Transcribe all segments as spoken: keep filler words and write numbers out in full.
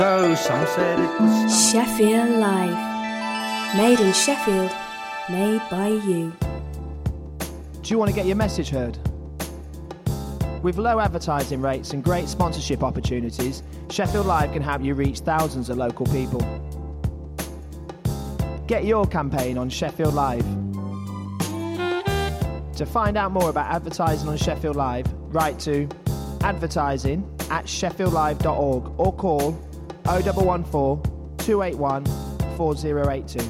Oh, some said it was Sheffield Live. Made in Sheffield, made by you. Do you want to get your message heard? With low advertising rates and great sponsorship opportunities, Sheffield Live can help you reach thousands of local people. Get your campaign on Sheffield Live. To find out more about advertising on Sheffield Live, write to advertising at sheffield live dot org or call oh one one four, two eight one, four oh eight two.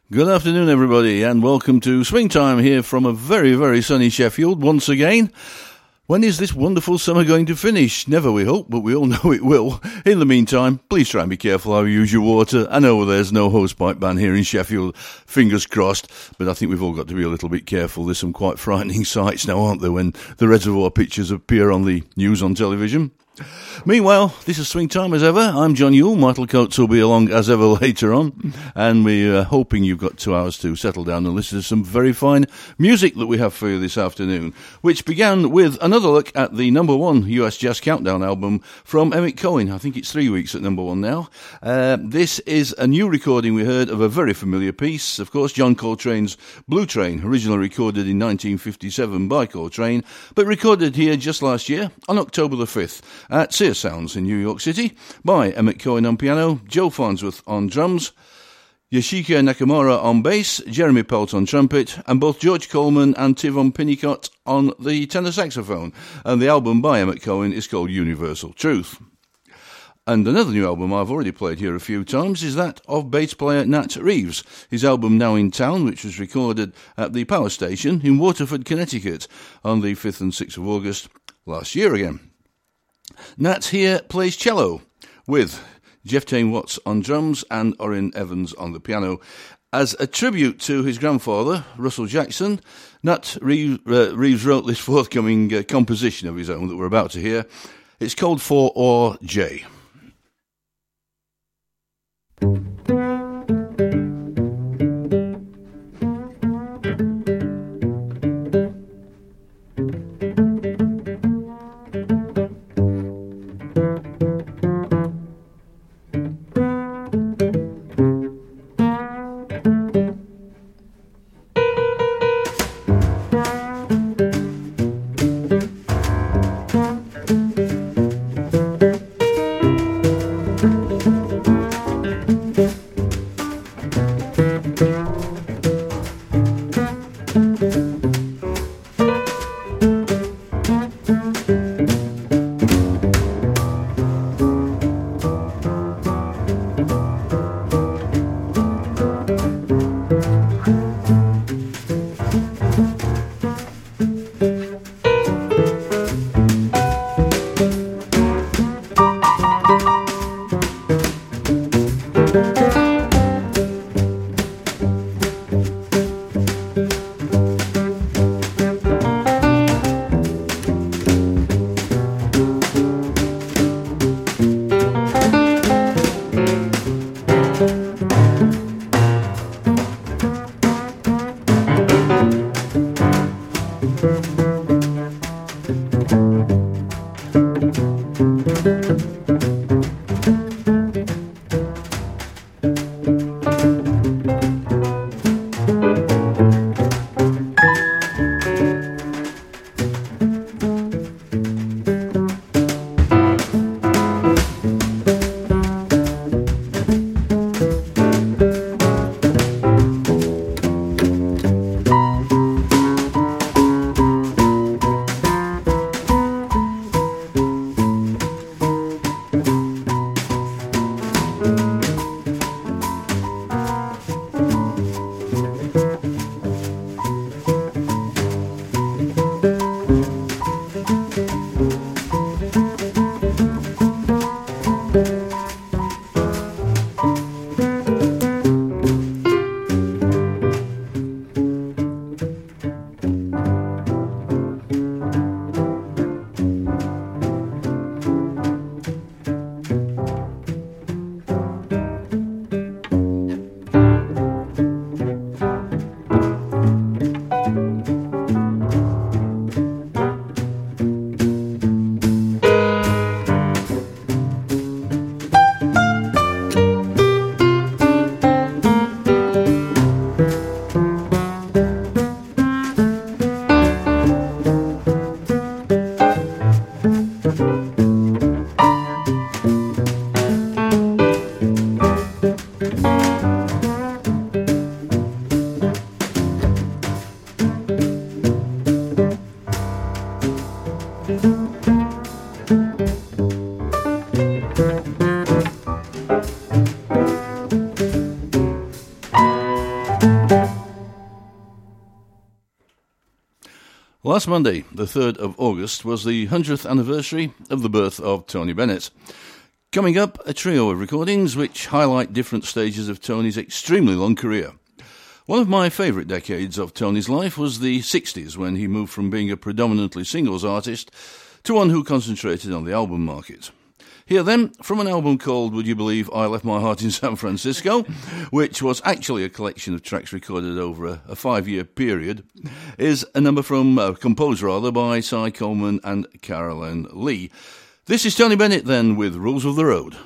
Good afternoon, everybody, and welcome to Swing Time here from a very, very sunny Sheffield once again. When is this wonderful summer going to finish? Never, we hope, but we all know it will. In the meantime, please try and be careful how you use your water. I know there's no hosepipe ban here in Sheffield, fingers crossed, but I think we've all got to be a little bit careful. There's some quite frightening sights now, aren't there, when the reservoir pictures appear on the news on television. Meanwhile, this is Swing Time as ever. I'm John Yule. Michael Coates will be along as ever later on, and we're hoping you've got two hours to settle down and listen to some very fine music that we have for you this afternoon, which began with another look at the number one U S Jazz Countdown album from Emmett Cohen. I think it's three weeks at number one now. Uh, this is a new recording we heard of a very familiar piece, of course, John Coltrane's Blue Train, originally recorded in nineteen fifty-seven by Coltrane, but recorded here just last year on October the fifth. At Sear Sounds in New York City by Emmett Cohen on piano, Joe Farnsworth on drums, Yoshika Nakamura on bass, Jeremy Pelt on trumpet, and both George Coleman and Tivon Pinnicott on the tenor saxophone. And the album by Emmett Cohen is called Universal Truth. And another new album I've already played here a few times is that of bass player Nat Reeves. His album Now in Town, which was recorded at the Power Station in Waterford, Connecticut on the fifth and sixth of August last year again. Nat here plays cello with Jeff Tane Watts on drums and Orrin Evans on the piano. As a tribute to his grandfather, Russell Jackson, Nat Reeves, uh, Reeves wrote this forthcoming uh, composition of his own that we're about to hear. It's called four R J. Thank you. Last Monday, the third of August, was the hundredth anniversary of the birth of Tony Bennett. Coming up, a trio of recordings which highlight different stages of Tony's extremely long career. One of my favourite decades of Tony's life was the sixties, when he moved from being a predominantly singles artist to one who concentrated on the album market. Here then, from an album called Would You Believe I Left My Heart in San Francisco, which was actually a collection of tracks recorded over a, a five-year period, is a number from, uh, composed rather, by Cy Coleman and Carolyn Lee. This is Tony Bennett then with Rules of the Road.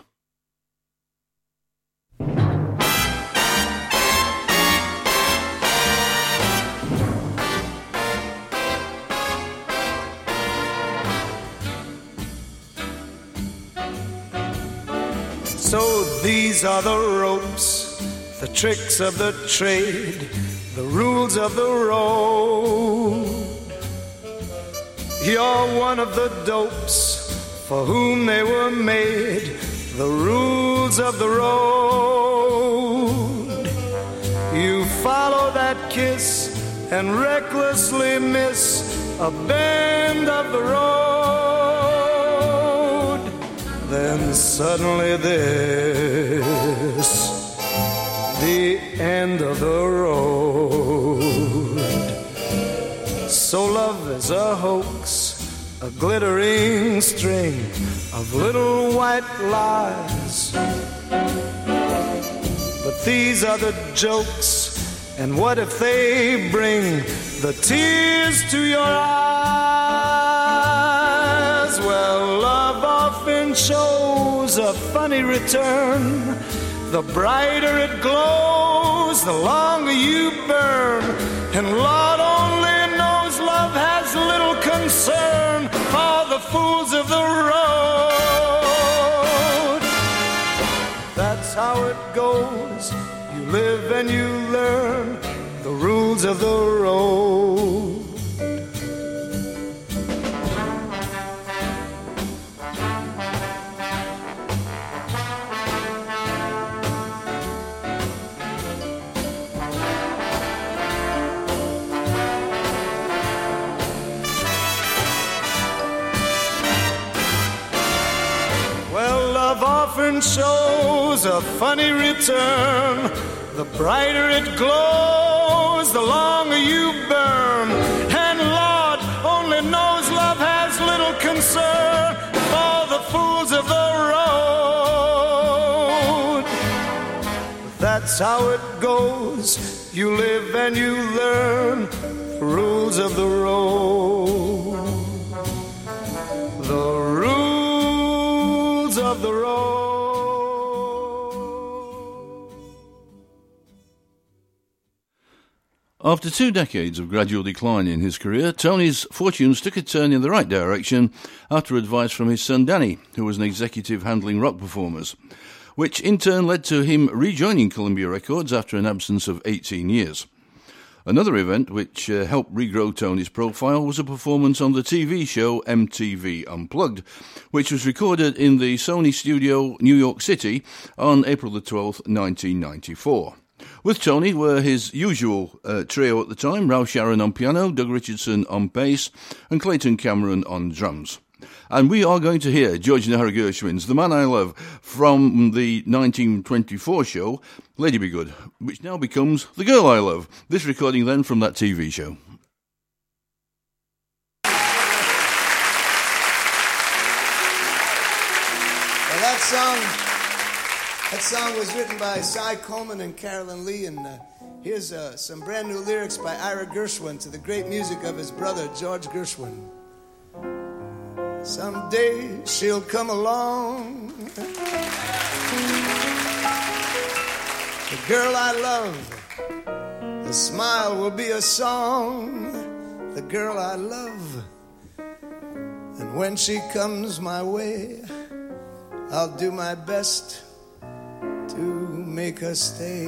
So these are the ropes, the tricks of the trade, the rules of the road. You're one of the dopes for whom they were made, the rules of the road. You follow that kiss and recklessly miss a bend of the road. Then suddenly this, the end of the road. So love is a hoax, a glittering string of little white lies. But these are the jokes, and what if they bring the tears to your eyes? Well, love often shows a funny return. The brighter it glows, the longer you burn. And Lord only knows love has little concern for the fools of the road. That's how it goes. You live and you learn the rules of the road. Often shows a funny return. The brighter it glows, the longer you burn. And Lord only knows love has little concern for the fools of the road. That's how it goes. You live and you learn the rules of the road. The rules of the road. After two decades of gradual decline in his career, Tony's fortunes took a turn in the right direction after advice from his son Danny, who was an executive handling rock performers, which in turn led to him rejoining Columbia Records after an absence of eighteen years. Another event which uh, helped regrow Tony's profile was a performance on the T V show M T V Unplugged, which was recorded in the Sony studio, New York City, on April the twelfth, nineteen ninety-four. With Tony were his usual uh, trio at the time, Ralph Sharon on piano, Doug Richardson on bass, and Clayton Cameron on drums. And we are going to hear George Nahara Gershwin's The Man I Love from the nineteen twenty-four show, Lady Be Good, which now becomes The Girl I Love. This recording then from that T V show. Well, that song, that song was written by Cy Coleman and Carolyn Lee, and uh, here's uh, some brand new lyrics by Ira Gershwin to the great music of his brother, George Gershwin. Someday she'll come along, the girl I love, the smile will be a song, the girl I love, and when she comes my way, I'll do my best to make her stay.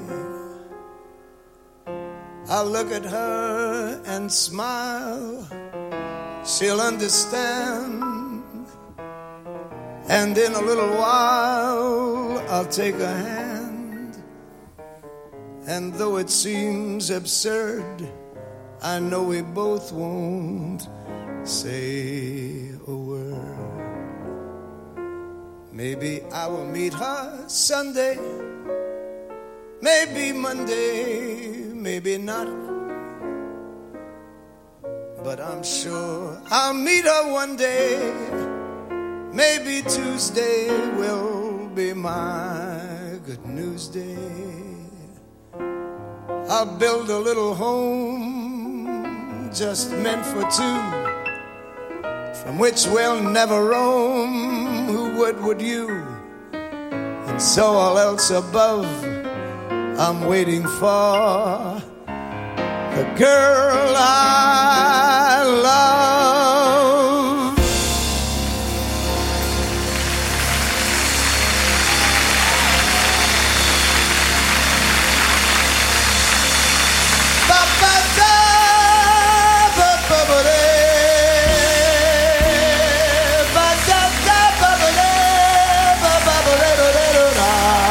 I'll look at her and smile, she'll understand, and in a little while I'll take her hand, and though it seems absurd, I know we both won't say a word. Maybe I will meet her Sunday, maybe Monday, maybe not. But I'm sure I'll meet her one day. Maybe Tuesday will be my good news day. I'll build a little home just meant for two, from which we'll never roam. Who would, would you? And so all else above, I'm waiting for the girl I love. Ba-ba-da, ba-ba-ba-da, ba-da-da, ba-ba-da, ba-ba-ba-da-da-da-da,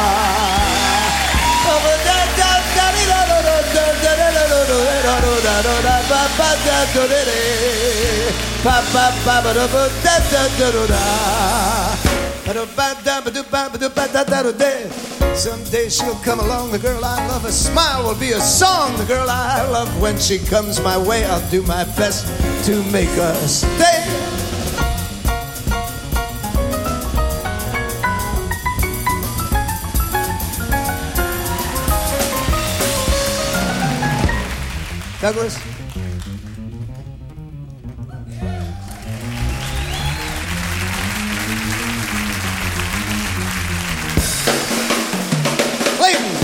someday she'll come along, the girl I love. A smile will be a song, the girl I love. When she comes my way, I'll do my best to make her stay. Douglas? Clayton!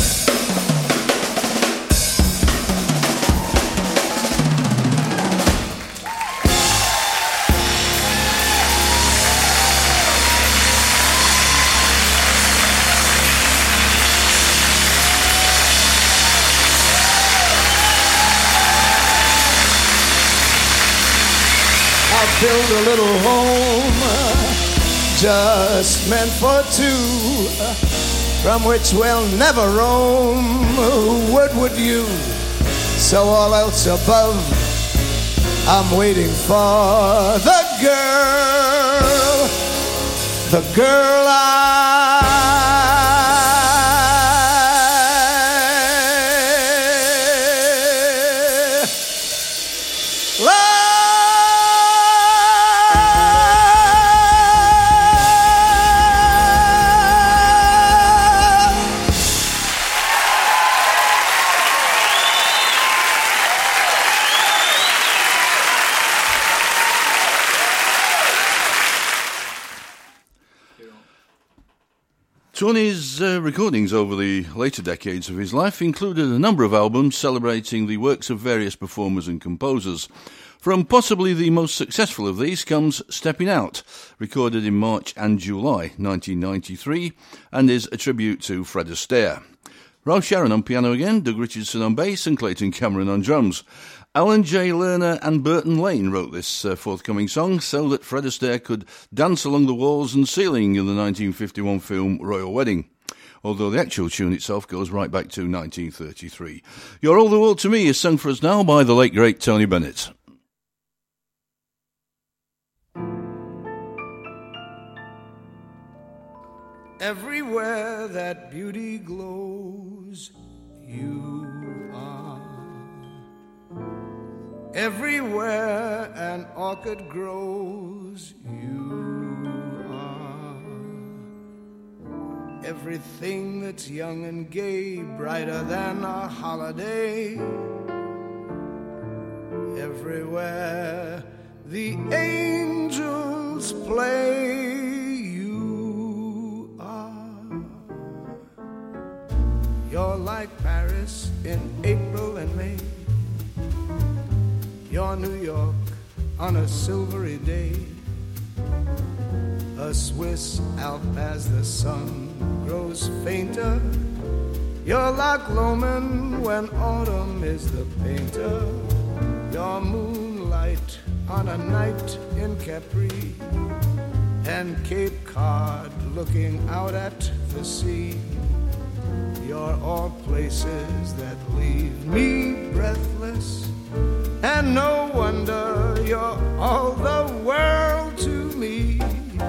I'll build a little home just meant for two, from which we'll never roam. What would you? So all else above, I'm waiting for the girl, the girl I love. Tony's uh, recordings over the later decades of his life included a number of albums celebrating the works of various performers and composers. From possibly the most successful of these comes Stepping Out, recorded in March and July nineteen ninety-three, and is a tribute to Fred Astaire. Ralph Sharon on piano again, Doug Richardson on bass, and Clayton Cameron on drums. Alan J. Lerner and Burton Lane wrote this uh, forthcoming song so that Fred Astaire could dance along the walls and ceiling in the nineteen fifty-one film Royal Wedding, although the actual tune itself goes right back to nineteen thirty-three. You're All the World to Me is sung for us now by the late great Tony Bennett. Everywhere that beauty glows, you are. Everywhere an orchid grows, you are. Everything that's young and gay, brighter than a holiday. Everywhere the angels play, you are. You're like Paris in April and May. You're New York on a silvery day, a Swiss Alp as the sun grows fainter. You're like Loman when autumn is the painter. You're moonlight on a night in Capri, and Cape Cod looking out at the sea. You're all places that leave me breathless. And no wonder you're all the world to me.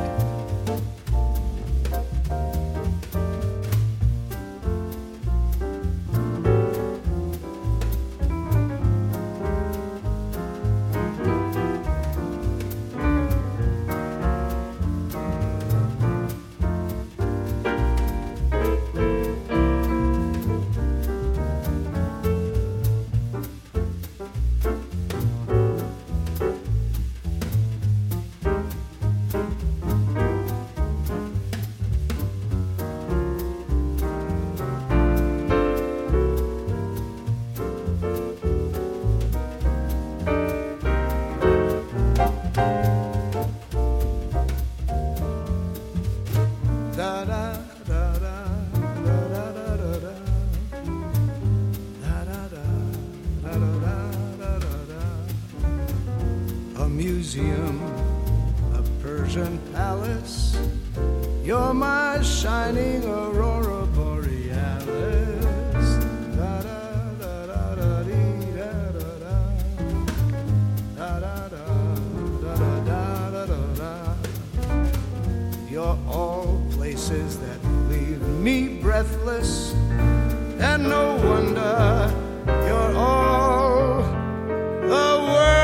Museum, a Persian palace, you're my shining aurora borealis. Da da da da da dee, da da da da da da da da da da da. You're all places that leave me breathless, and no wonder you're all the world.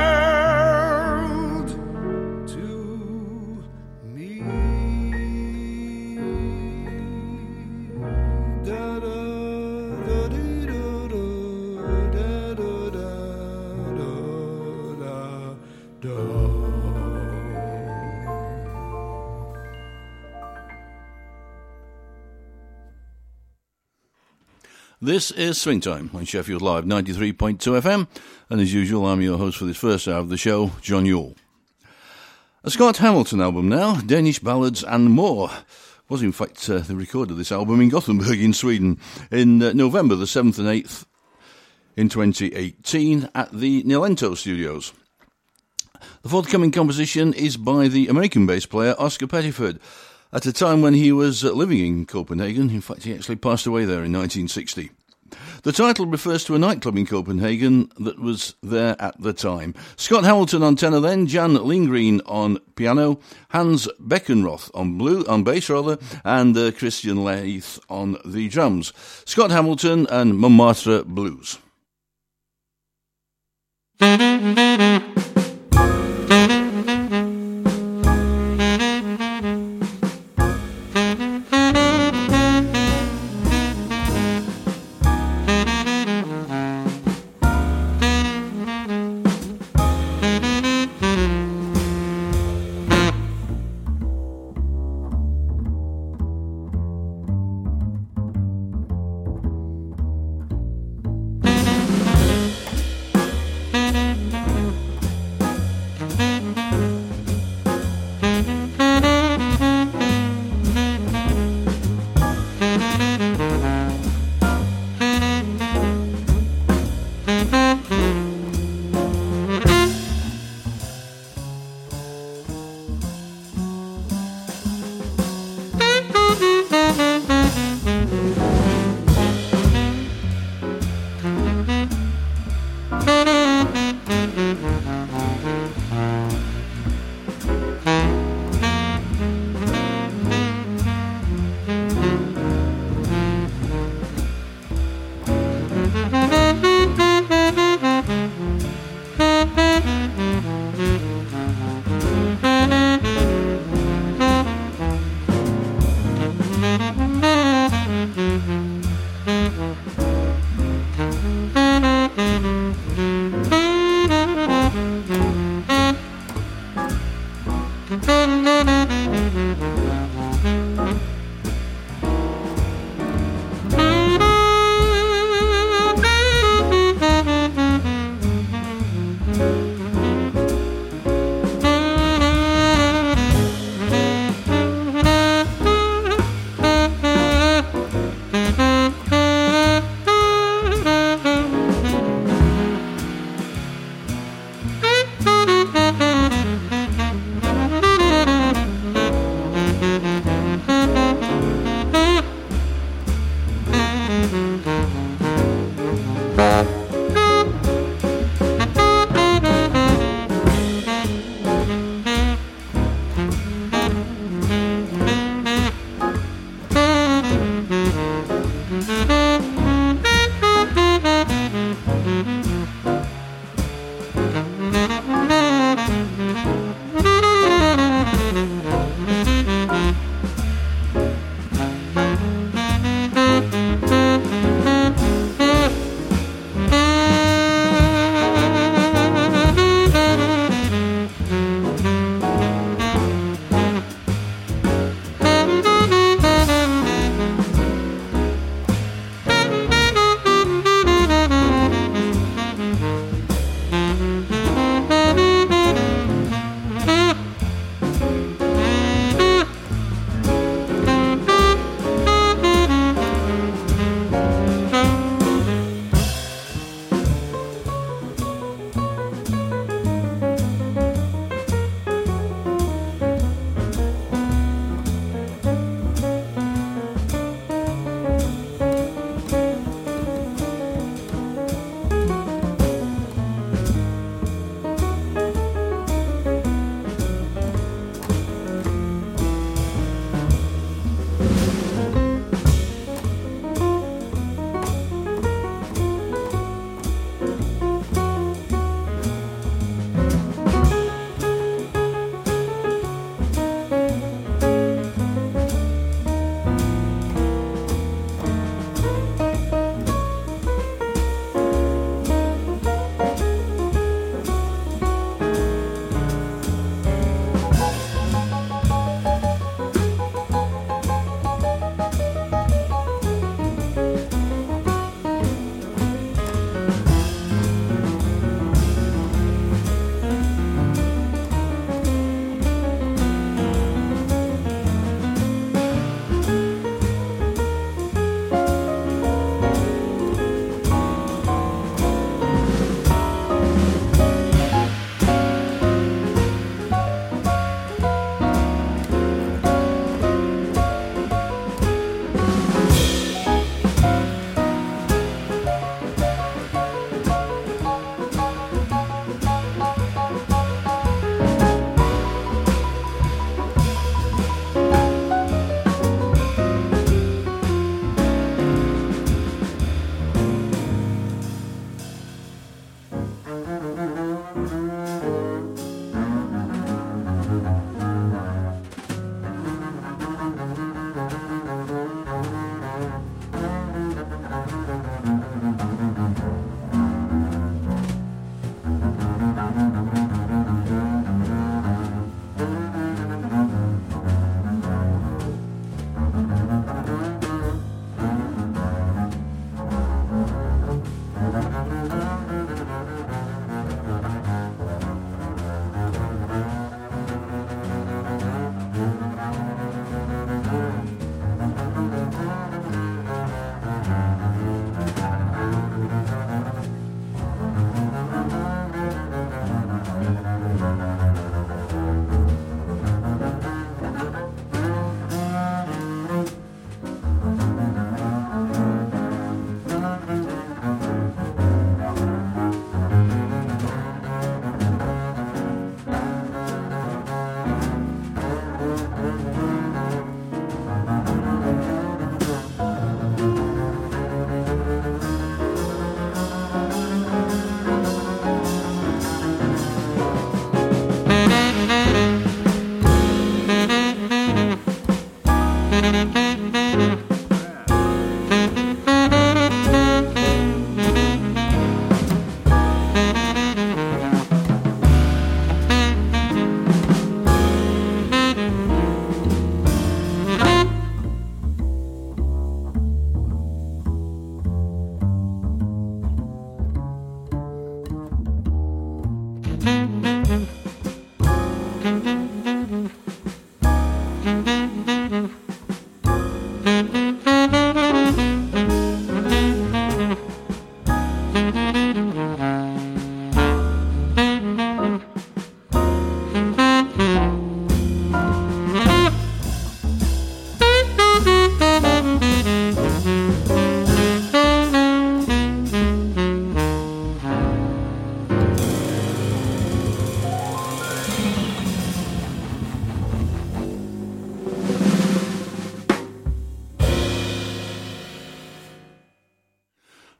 This is Swing Time on Sheffield Live ninety-three point two F M, and as usual, I'm your host for this first hour of the show, John Yule. A Scott Hamilton album now, Danish Ballads and More. Was in fact, uh, they recorded this album in Gothenburg in Sweden in uh, November the seventh and eighth in twenty eighteen at the Nilento Studios. The forthcoming composition is by the American bass player Oscar Pettiford, at a time when he was living in Copenhagen. In fact, he actually passed away there in nineteen sixty. The title refers to a nightclub in Copenhagen that was there at the time. Scott Hamilton on tenor then, Jan Lindgren on piano, Hans Beckenroth on blue on bass rather, and uh, Christian Leith on the drums. Scott Hamilton and Montmartre Blues.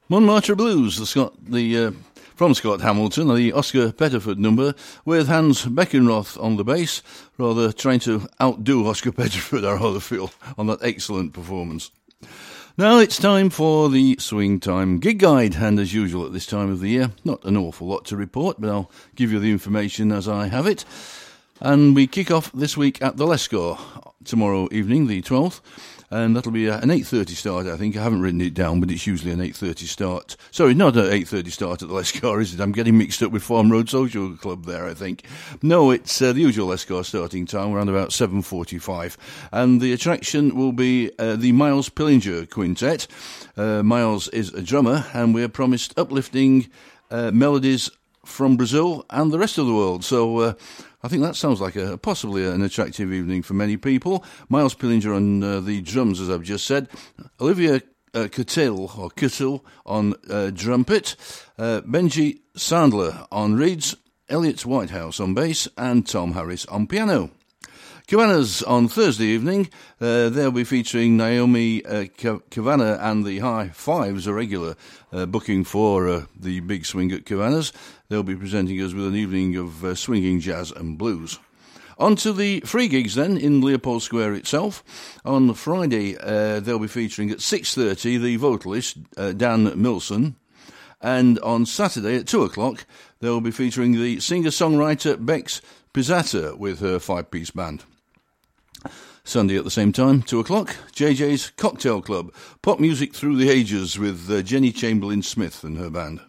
Montmartre Blues, the Scott, the uh, from Scott Hamilton, the Oscar Pettiford number, with Hans Beckenroth on the bass, rather trying to outdo Oscar Pettiford, I rather feel, on that excellent performance. Now it's time for the Swing Time Gig Guide, and as usual at this time of the year, not an awful lot to report, but I'll give you the information as I have it. And we kick off this week at the Lescar tomorrow evening, the twelfth. And that'll be an eight thirty start, I think. I haven't written it down, but it's usually an eight thirty start. Sorry, not an eight thirty start at the Lescar, is it? I'm getting mixed up with Farm Road Social Club there, I think. No, it's uh, the usual Lescar starting time, around about seven forty-five. And the attraction will be uh, the Miles Pillinger Quintet. Uh, Miles is a drummer, and we're promised uplifting uh, melodies from Brazil and the rest of the world. So uh, I think that sounds like a possibly an attractive evening for many people. Miles Pillinger on uh, the drums, as I've just said. Olivia uh, Kittel, or Kittel on uh, trumpet. Uh, Benji Sandler on reeds. Elliot Whitehouse on bass. And Tom Harris on piano. Cavanagh on Thursday evening, uh, they'll be featuring Naomi uh, Cavanagh and the High Fives, a regular uh, booking for uh, the big swing at Cavanagh. They'll be presenting us with an evening of uh, swinging jazz and blues. On to the free gigs then, in Leopold Square itself. On Friday, uh, they'll be featuring at six thirty the vocalist uh, Dan Milson. And on Saturday at two o'clock, they'll be featuring the singer-songwriter Bex Pizzata with her five-piece band. Sunday at the same time, two o'clock, J J's Cocktail Club, pop music through the ages with uh, Jenny Chamberlain-Smith and her band.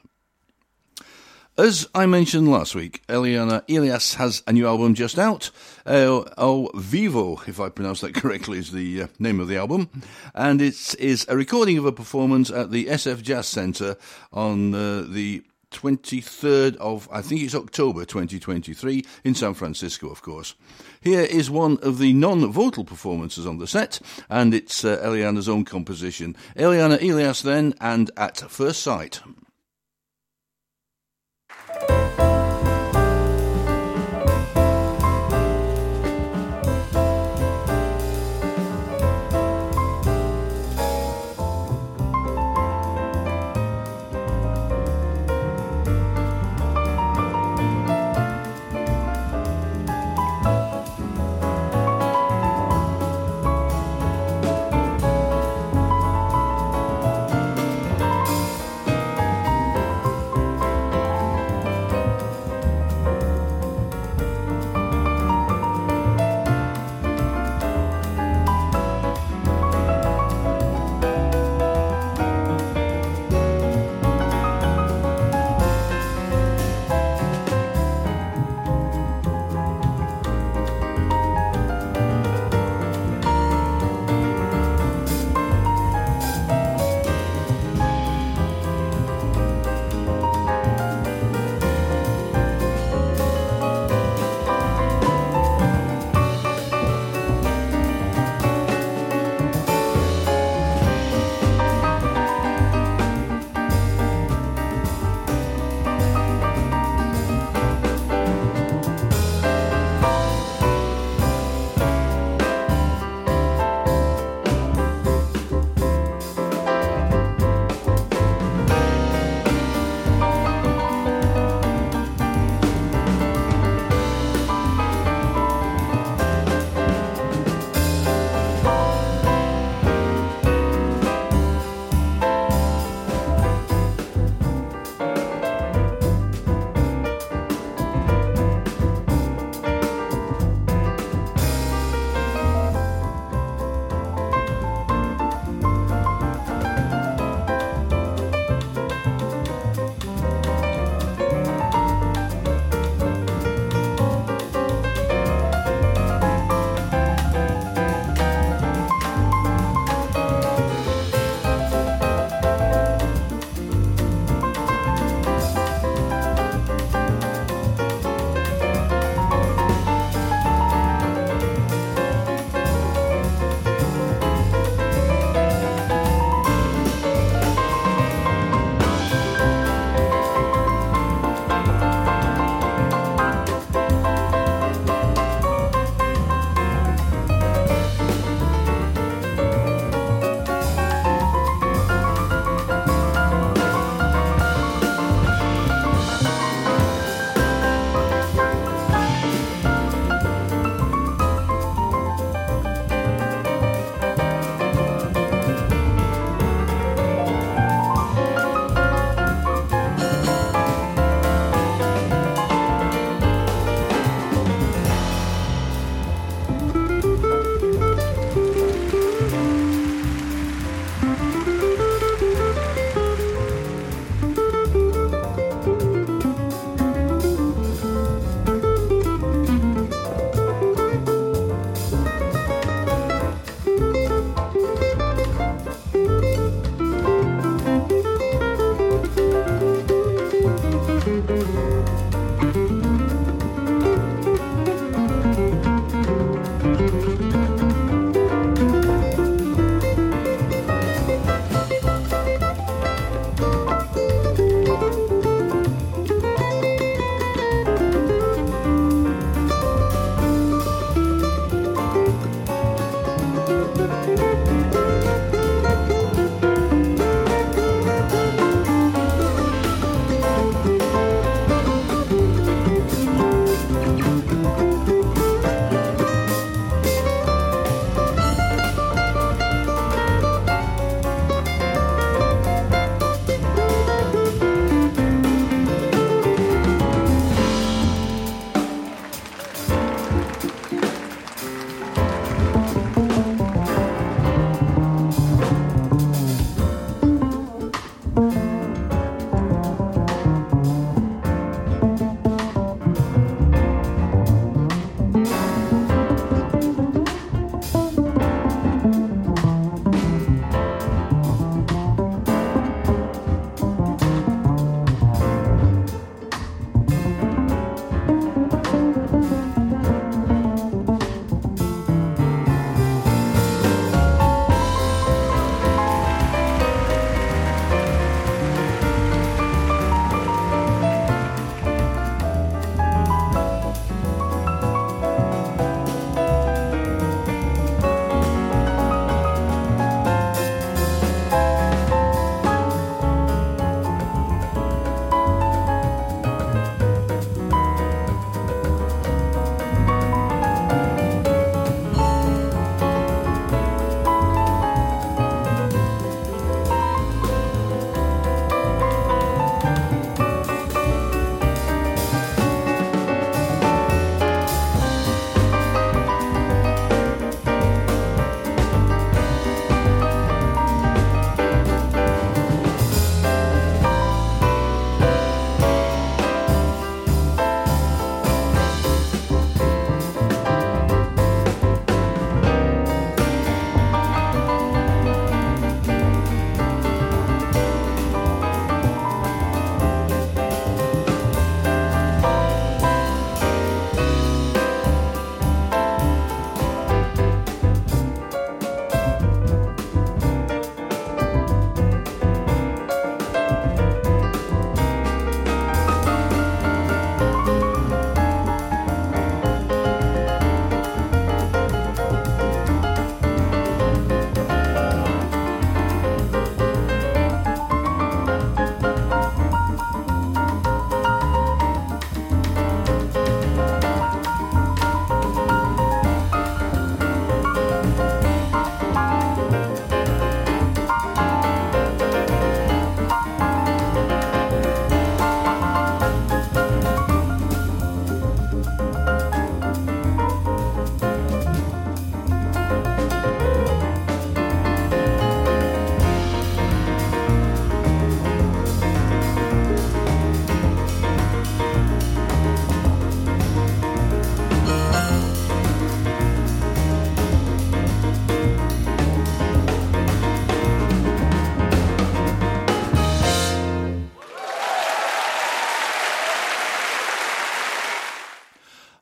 As I mentioned last week, Eliana Elias has a new album just out. Uh, Ao Vivo, if I pronounce that correctly, is the uh, name of the album. And it is a recording of a performance at the S F Jazz Centre on uh, the twenty-third of, I think it's October twenty twenty-three, in San Francisco, of course. Here is one of the non-vocal performances on the set, and it's uh, Eliana's own composition. Eliana Elias then, and At First Sight.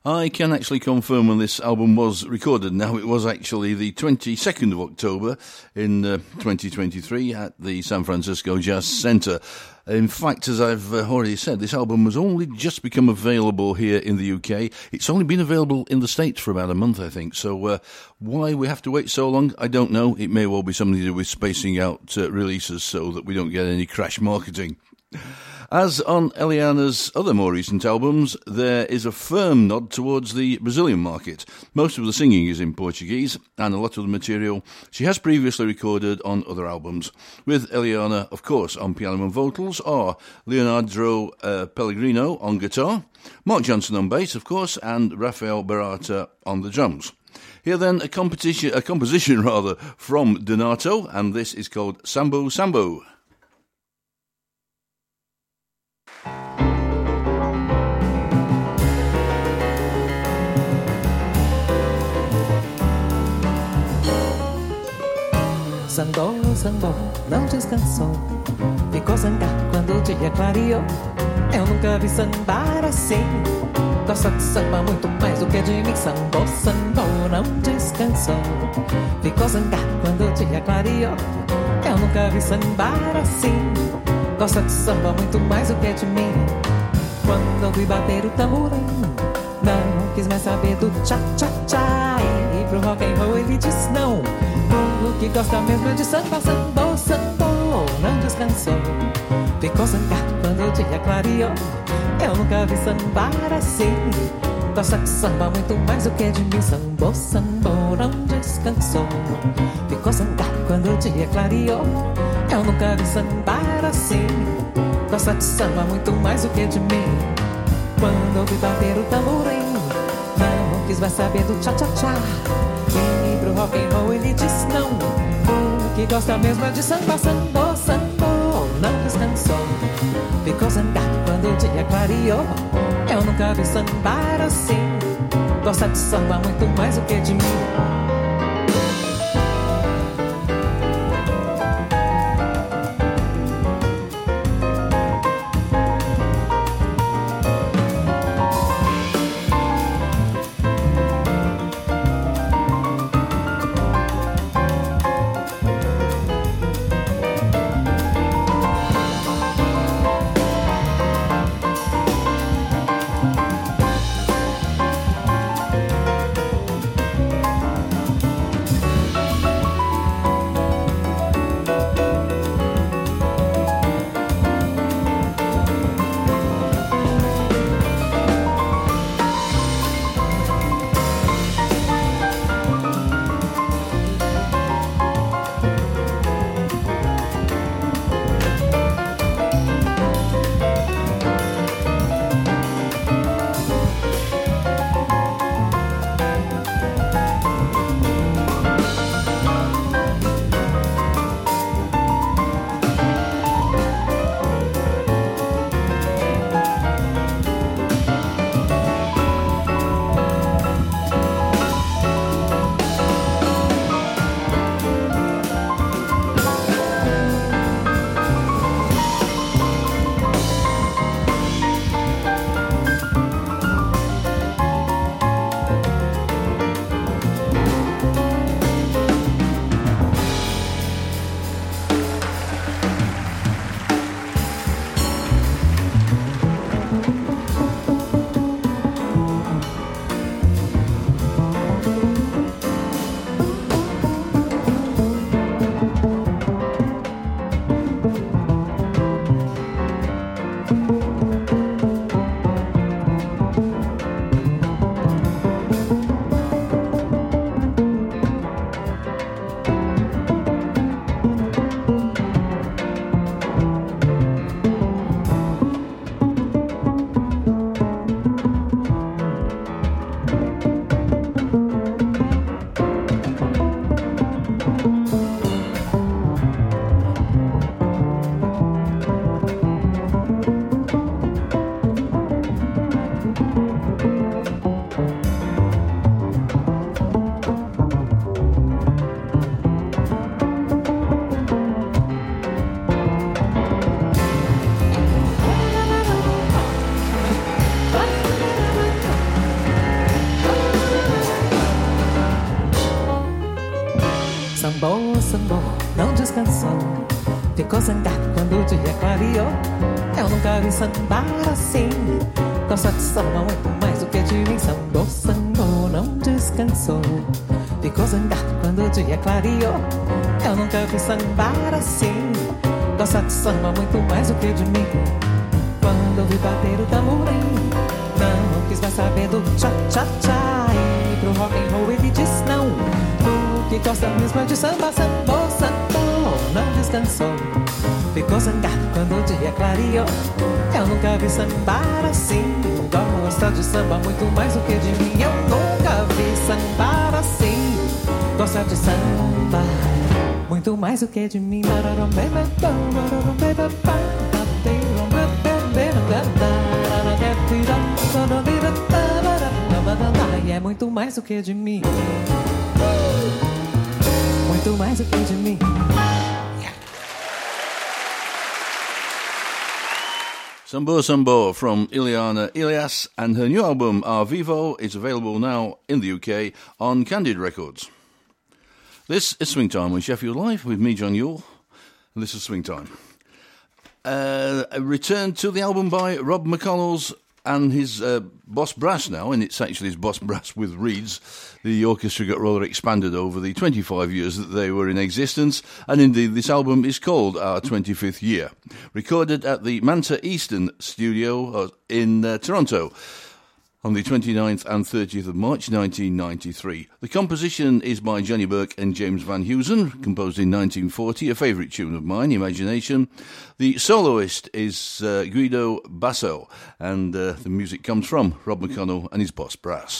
I can actually confirm when this album was recorded. Now, it was actually the twenty-second of October in uh, twenty twenty-three at the San Francisco Jazz Center. In fact, as I've uh, already said, this album has only just become available here in the U K. It's only been available in the States for about a month, I think. So uh, why we have to wait so long, I don't know. It may well be something to do with spacing out uh, releases so that we don't get any crash marketing. As on Eliana's other more recent albums, there is a firm nod towards the Brazilian market. Most of the singing is in Portuguese, and a lot of the material she has previously recorded on other albums. With Eliana, of course, on piano and vocals, are Leonardo uh, Pellegrino on guitar, Mark Johnson on bass, of course, and Rafael Barata on the drums. Here then, a competition, a composition rather, from Donato, and this is called Sambo Sambo. Sambou, sambou, não descansou. Ficou zangado quando o dia clareou. Eu nunca vi sambar assim. Gosta de samba muito mais do que de mim. Sambou, sambou, não descansou. Ficou zangado quando o dia clareou. Eu nunca vi sambar assim. Gosta de samba muito mais do que de mim. Quando ouvi bater o tamborim, não quis mais saber do tchá-tchá-tchá. E pro rock and roll ele disse não. O que gosta mesmo é de samba, sambou, sambou, não descansou. Ficou zangado quando o dia clareou. Eu nunca vi sambar assim. Gosta de samba muito mais do que de mim. Sambou, sambou, não descansou. Ficou zangado quando o dia clareou. Eu nunca vi sambar assim. Gosta de samba muito mais do que de mim. Quando ouvi bater o tamborim, não quis mais saber do tchá-tchá-tchá. E pro rock and roll ele disse não. O que gosta mesmo é de samba, sambou, sambou, não descansou. Ficou zangado quando o dia clareou. Eu nunca vi sambar assim. Gosta de samba muito mais do que de mim. ficou zangado quando o dia clareou. Eu nunca vi sambar assim. Gosta de samba muito mais do que de mim. Sambou, sambou, não descansou. Ficou zangado quando o dia clareou. Eu nunca vi sambar assim. Gosta de samba muito mais do que de mim. Quando ouvi bater o tamborim, não quis mais saber do tchá-tchá-tchá. E pro rock and roll ele disse não. O que gosta mesmo é de samba, sambou, sambou, não descansou. Ficou zangado quando o dia clareou. Eu nunca vi sambar assim. Gosta de samba muito mais do que de mim. Eu nunca vi sambar assim. Gosta de samba muito mais do que de mim. E é muito mais do que de mim. Muito mais do que de mim. Sambo Sambo from Ileana Elias, and her new album Ar Vivo is available now in the U K on Candid Records. This is Swing Time on Sheffield Live with me, John Yule, and this is Swing Time. Uh, a return to the album by Rob McConnell's and his uh, Boss Brass now, and it's actually his Boss Brass with reeds. The orchestra got rather expanded over the twenty-five years that they were in existence, and indeed this album is called Our twenty-fifth Year. Recorded at the Manta Eastern studio in uh, Toronto on the twenty-ninth and thirtieth of March nineteen ninety-three. The composition is by Johnny Burke and James Van Heusen, composed in nineteen forty, a favourite tune of mine, Imagination. The soloist is uh, Guido Basso, and uh, the music comes from Rob McConnell and his Boss Brass.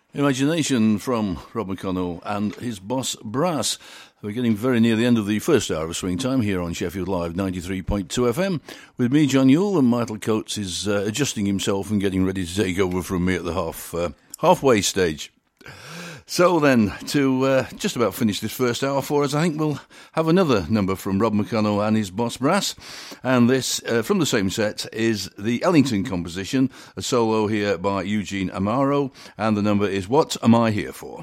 Imagination from Rob McConnell and his Boss Brass. We're getting very near the end of the first hour of Swing Time here on Sheffield Live ninety-three point two F M with me, John Yule, and Michael Coates is uh, adjusting himself and getting ready to take over from me at the half uh, halfway stage. So then, to uh, just about finish this first hour for us, I think we'll have another number from Rob McConnell and his Boss Brass. And this, uh, from the same set, is the Ellington composition, a solo here by Eugene Amaro. And the number is What Am I Here For?